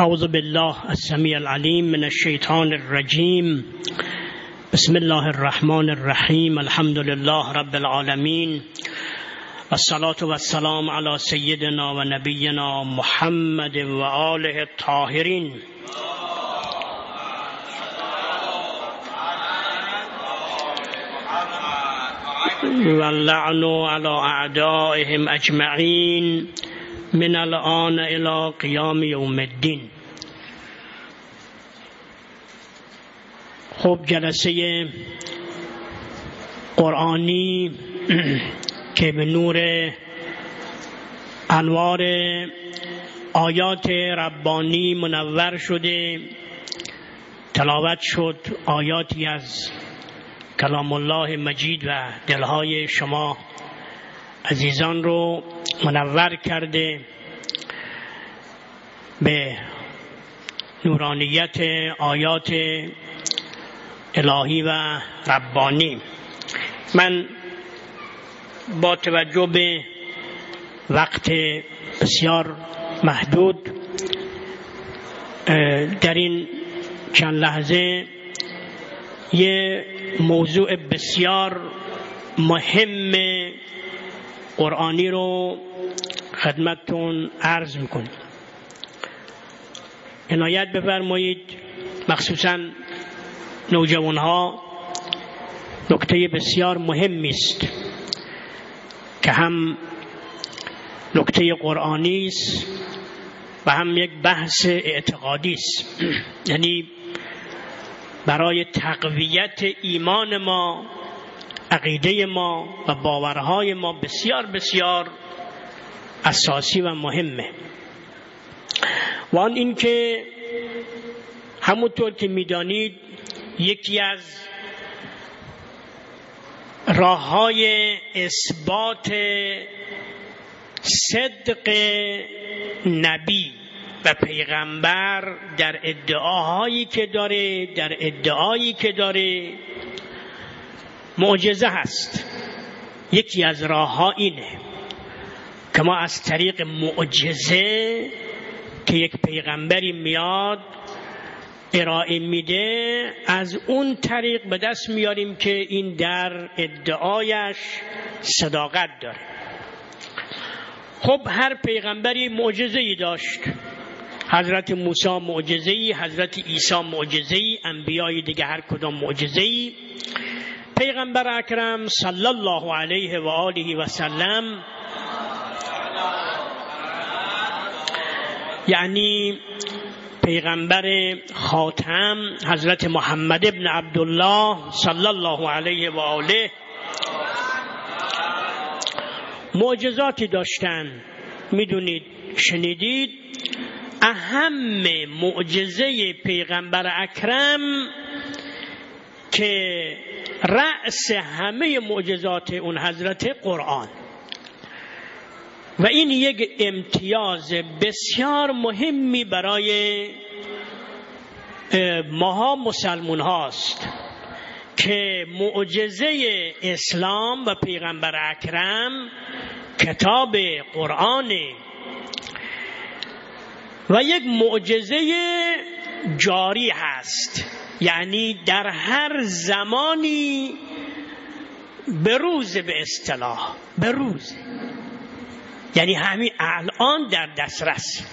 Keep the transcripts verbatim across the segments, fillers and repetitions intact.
اعوذ بالله السمیع العلیم من الشیطان الرجیم. بسم الله الرحمن الرحیم. الحمد لله رب العالمین. الصلاة والسلام علی سیدنا و نبینا محمد و آله الطاهرین. واللعن على اعدائهم اجمعین من الان الى قیام یوم الدین. خب جلسه قرآنی که به نور انوار آیات ربانی منور شده تلاوت شد، آیاتی از کلام الله مجید و دلهای شما عزیزان رو منور کرده به نورانیت آیات الهی و ربانی. من با توجه به وقت بسیار محدود در این چند لحظه یه موضوع بسیار مهم قرآنی رو خدمتتون عرض میکنم. عنایت بفرمایید، مخصوصاً نوجوانها نکته بسیار مهمی است که هم نکته قرآنی است و هم یک بحث اعتقادی است. یعنی برای تقویت ایمان ما، عقیده ما و باورهای ما بسیار بسیار اساسی و مهمه. و آن این که همونطور که میدانید یکی از راه‌های اثبات صدق نبی و پیغمبر در ادعاهایی که داره در ادعایی که داره معجزه هست. یکی از راه‌ها اینه که ما از طریق معجزه که یک پیغمبری میاد ارائه میده از اون طریق به دست میاریم که این در ادعایش صداقت داره. خب هر پیغمبری معجزه‌ای داشت. حضرت موسی معجزه‌ای، حضرت عیسی معجزه‌ای، انبیای دیگه هر کدام معجزه‌ای. پیغمبر اکرم صلی الله علیه و آله و سلم یعنی پیغمبر خاتم حضرت محمد ابن عبدالله صلی الله علیه و آله معجزاتی داشتن. میدونید، شنیدید، اهم معجزه پیغمبر اکرم که رأس همه معجزات اون حضرت قرآن، و این یک امتیاز بسیار مهمی برای ماها مسلمون هاست که معجزه اسلام و پیغمبر اکرم کتاب قرآن و یک معجزه جاری هست. یعنی در هر زمانی بروز، به اصطلاح بروز، یعنی همین الان در دسترس.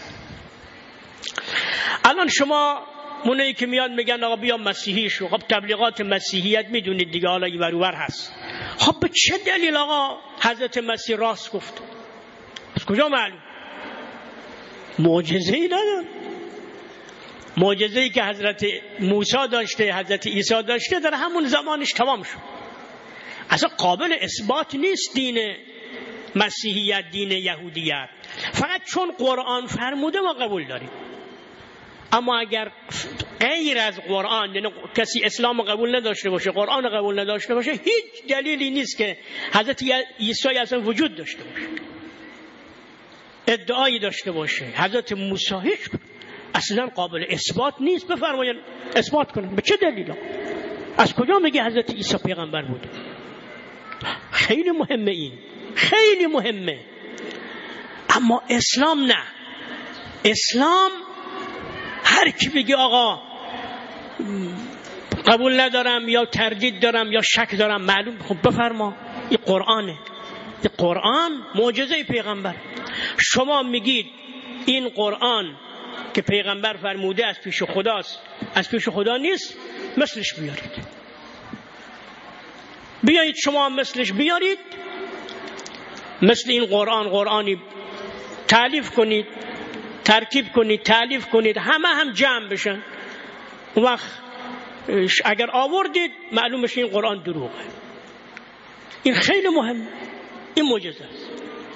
الان شما اونایی که میاد میگن آقا بیا مسیحی شو، خب تبلیغات مسیحیت میدونید دیگه، حالا این ور هست. خب به چه دلیل آقا حضرت مسیح راست گفت؟ از کجا معلوم؟ معجزه‌ای نداره. معجزه‌ای که حضرت موسی داشته، حضرت عیسی داشته، در همون زمانش تمام شد. اصلا قابل اثبات نیست دین مسیحیت، دین یهودیت. فقط چون قرآن فرموده ما قبول داریم. اما اگر غیر از قرآن، یعنی کسی اسلام قبول نداشته باشه، قرآن قبول نداشته باشه، هیچ دلیلی نیست که حضرت عیسی اصلا وجود داشته باشه، ادعایی داشته باشه. حضرت موسی هیچ اصلا قابل اثبات نیست. بفرمایید اثبات کنید. به چه دلیل؟ از کجا میگه حضرت عیسی پیغمبر بوده؟ خیلی مهمه، این خیلی مهمه. اما اسلام نه. اسلام هر کی بگی آقا قبول ندارم یا تردید دارم یا شک دارم، معلوم خب بفرما این قرآنه، این قرآن معجزه پیغمبر. شما میگید این قرآن که پیغمبر فرموده از پیش خداست، از پیش خدا نیست، مثلش بیارید. بیایید شما هم مثلش بیارید، مثل این قرآن قرآنی تالیف کنید، ترکیب کنید، تالیف کنید، همه هم جمع بشن. اون وقت اگر آوردید معلوم بشه این قرآن دروغه. این خیلی مهمه، این معجزه است.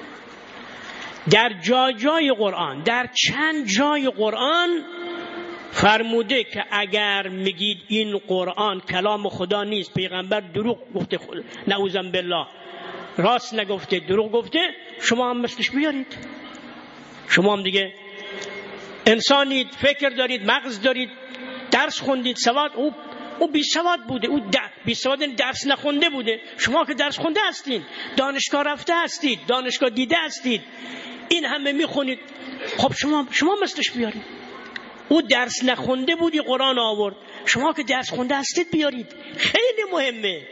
در جای جای قرآن، در چند جای قرآن فرموده که اگر میگید این قرآن کلام خدا نیست، پیغمبر دروغ گفته، نعوذ بالله راست نگفته، دروغ گفته، شما هم مثلش بیارید. شما هم دیگه انسانید، فکر دارید، مغز دارید، درس خوندید، سواد. او او بی سواد بوده، او بی سواد درس نخونده بوده. شما که درس خونده هستید، دانشگاه رفته هستید، دانشگاه دیده هستید، این همه میخونید. خب شما شما مثلش بیارید. او درس نخونده بودی، قرآن آورد. شما که درس خونده هستید بیارید. خیلی مهمه.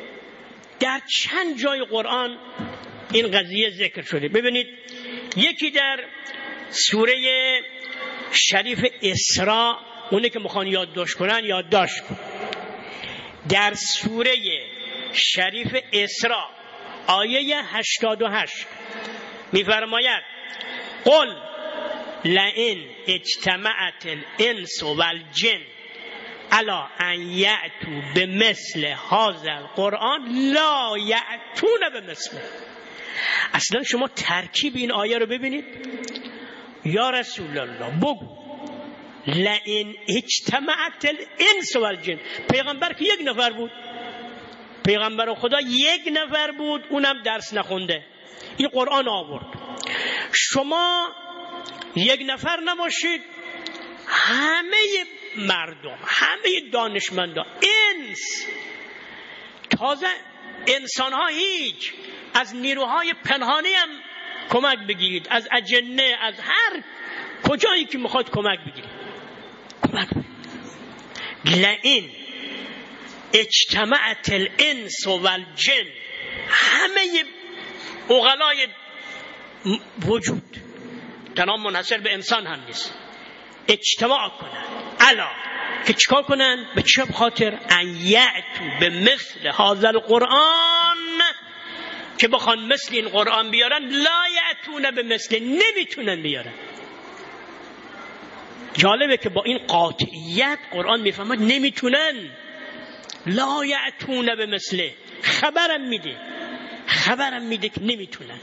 در چند جای قرآن این قضیه ذکر شده. ببینید، یکی در سوره شریف اسراء، اونه که میخوان یادداشت کنن یادداشت کن. در سوره شریف اسراء آیه هشتاد و هشت میفرماید قل لئن اجتمعت الانس والجن الا ان یأتوا بمثل هذا القرآن لا یأتون بمثله. اصلا شما ترکیب این آیه رو ببینید. یا رسول الله بگو لئن اجتمعت الانس والجن، پیغمبر که یک نفر بود، پیغمبر خدا یک نفر بود، اونم درس نخونده، این قرآن آورد. شما یک نفر نباشید، همه مردم، همه دانشمندان، انس، تازه انسان ها هیچ، از نیروهای پنهانی هم کمک بگیرید، از اجنه، از هر کجایی که میخواد کمک بگیرید، کمک بگیرید. لئن اجتمعت الانس والجن، همه عقلای وجود، تمام منحصر به انسان هم نیست، اجتماع کنن الا که چیکار کنن؟ به چه خاطر؟ ان یأتوا به مثل هذا القرآن، که بخوان مثل این قرآن بیارن، لا یأتون به مثل، نمیتونن بیارن. جالبه که با این قاطعیت قرآن میفهمد نمیتونن، لا یأتون به مثل، خبرم میده، خبرم میده که نمیتونن.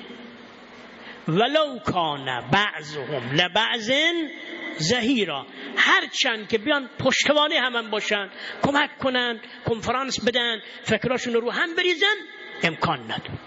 ولو کان بعضهم لبعض ظهیرا، هرچند که بیان پشتوانه هم باشن، کمک کنن، کنفرانس بدن، فکراشون رو هم بریزن، امکان نداره.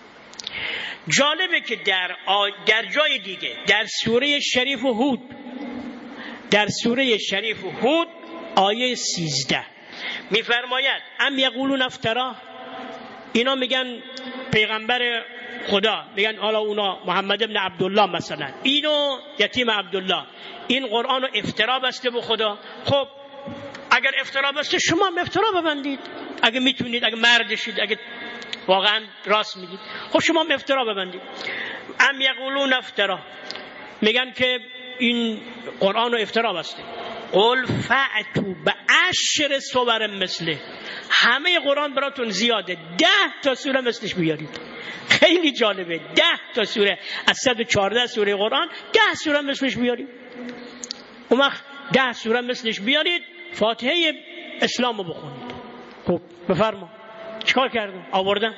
جالبه که در آ... در جای دیگه، در سوره شریف هود، در سوره شریف هود آیه سیزده میفرماید ام یقولون افترا، اینا میگن پیغمبر خدا، میگن حالا اونا محمد ابن عبدالله مثلا، اینو یتیم عبدالله، این قرآن رو افترا بسته به خدا. خب اگر افترا بسته، شما هم افترا ببندید، اگه میتونید، اگه مردشید، اگه واقعا راست میگید، خب شما هم افترا ببندید. ام یقولون افترا، میگن که این قرآن رو افترا بسته. قل فأتوا بعشر سور مثله، همه قرآن براتون زیاده، ده تا سوره مثلش بیارید. خیلی جالبه، ده تا سوره از صد و چهارده سوره قرآن، ده سوره مثلش بیارید. اون وقت ده سوره مثلش بیارید، فاتحه اسلام رو بخونید. خب بفرما چیکار کردم؟ آوردم.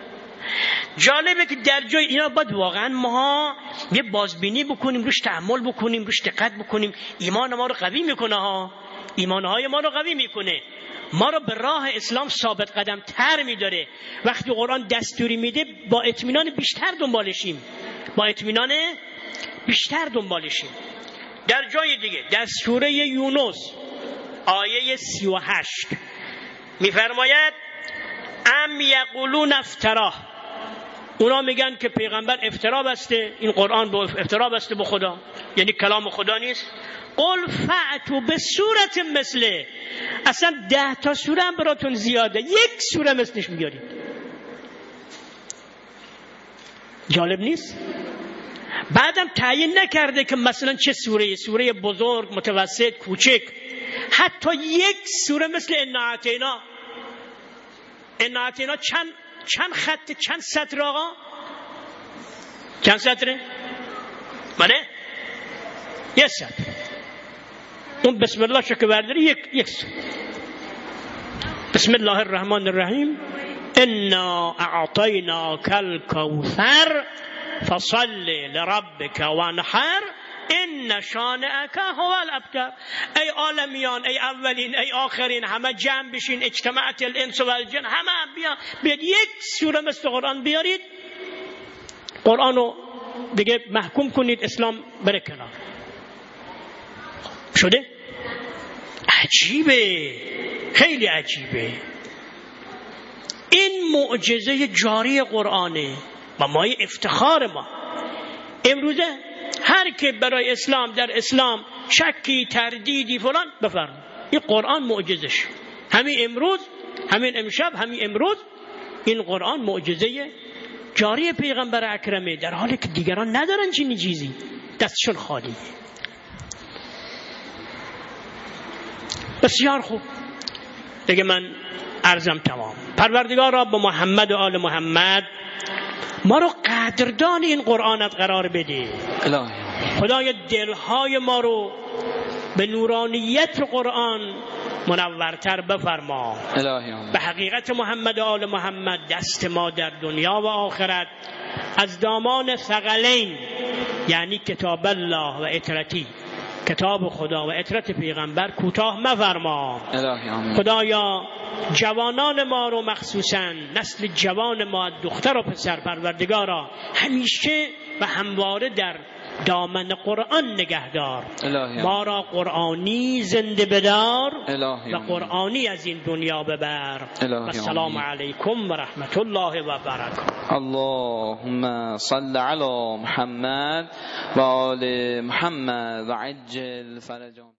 جالبه که در جای اینا باید واقعا ما یه بازبینی بکنیم، روش تأمل بکنیم، روش دقت بکنیم. ایمان ما رو قوی میکنه ها، ایمانهای ما رو قوی میکنه، ما رو به راه اسلام ثابت قدم تر میداره. وقتی قرآن دستوری میده با اطمینان بیشتر دنبالشیم، با اطمینان بیشتر دنبالشیم. در جای دیگه، در سوره یونس آیه سی و هشت میفرماید ام یقولون افترا، اونا میگن که پیغمبر افترا بسته، این قرآن با افترا بسته به خدا، یعنی کلام خدا نیست. قل فأتوا به صورت مثله. اصلا ده تا سوره هم براتون زیاده، یک سوره مثلش میارید. جالب نیست؟ بعدم تعیین نکرده که مثلا چه سوره، سوره بزرگ، متوسط، کوچک، حتی یک سوره مثل انا اعطینا. انا اعطینا چند چند خط، چند سطر آقا؟ چند سطره؟ منه؟ یک سطر. اون بسم الله شو که برداری یک یک سطر. بسم الله الرحمن الرحیم انا اعطیناک الکوثر فصل لربک وانحر ان شانئک هو الابتر. ای عالمیان، ای اولین، ای آخرین، همه جمع بشین، اجتماعت الانس و الجن، همه بیا بیاد یک سوره مثل قرآن بیارید، قرآنو دیگه محکوم کنید، اسلام بره کنار. شده؟ عجیبه، خیلی عجیبه. این معجزه جاری قرآنه و مایه افتخار ما. امروزه هر که برای اسلام در اسلام شکی، تردیدی فلان بفرمایید، این قرآن معجزش. همین امروز، همین امشب، همین امروز این قرآن معجزه جاری پیغمبر اکرمه، در حالی که دیگران ندارن چنین چیزی، دستشون خالیه. بسیار خوب، دیگه من عرضم تمام. پروردگار را به محمد و آل محمد ما رو قدردان این قرآنت قرار بده. خدای دلهای ما رو به نورانیت قرآن منورتر بفرما. به حقیقت محمد و آل محمد دست ما در دنیا و آخرت از دامان ثقلین، یعنی کتاب الله و اطرتی، کتاب خدا و اطرت پیغمبر، کوتاه مفرما. خدایا جوانان ما رو، مخصوصا نسل جوان ما، دختر و پسر، پروردگارا همیشه و همواره در دامن قرآن نگهدار. ما را قرآنی زنده بدار و قرآنی از این دنیا ببر. السلام علیکم و رحمت الله و برکاته. اللهم صل علی محمد و آل محمد و عجل فرجهم.